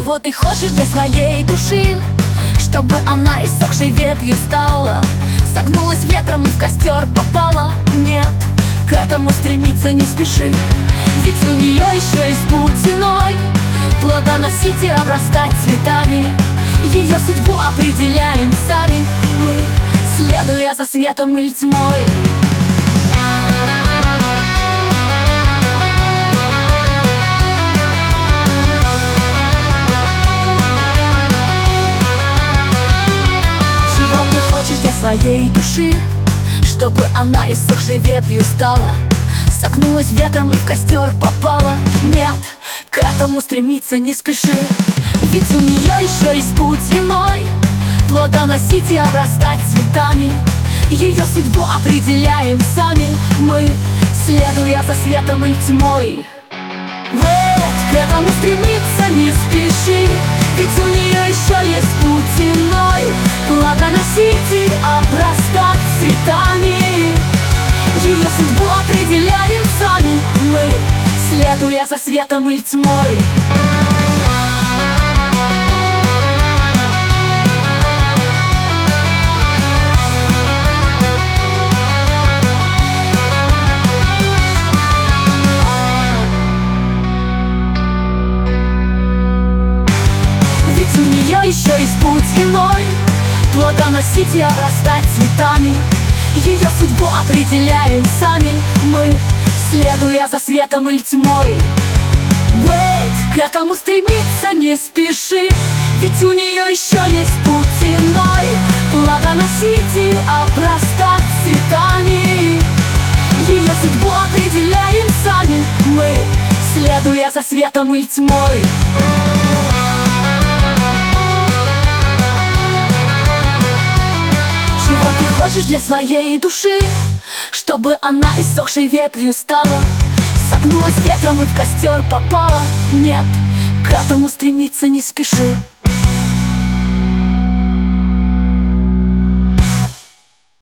Чего ты хочешь для своей души? Чтобы она иссохшей ветвью стала, согнулась ветром и в костер попала. Нет, к этому стремиться не спеши, ведь у нее еще есть путь иной. Плодоносить и обрастать цветами, ее судьбу определяем сами мы, следуя за светом или тьмой. Своей души, чтобы она иссохшей ветвью стала, согнулась ветром и в костер попала. Нет, к этому стремиться не спеши, ведь у нее еще есть путь иной. Плодоносить и обрастать цветами, ее судьбу определяем сами мы, следуя за светом и тьмой. Вот, к этому стремиться не спеши, ведь у нее еще есть путь иной. Плодоносить и обрастать цветами, ее судьбу определяем сами мы, следуя за светом и тьмой. Ведь у нее еще есть путь иной. Плодоносить и обрастать цветами, ее судьбу определяем сами мы, следуя за светом или тьмой. Wait, к этому стремиться не спеши, ведь у нее еще есть путь иной. Плодоносить и обрастать цветами, ее судьбу определяем сами мы, следуя за светом или тьмой. Чего ты хочешь для своей души? Чтобы она иссохшей ветвью стала, согнулась ветром и в костер попала. Нет, к этому стремиться не спеши,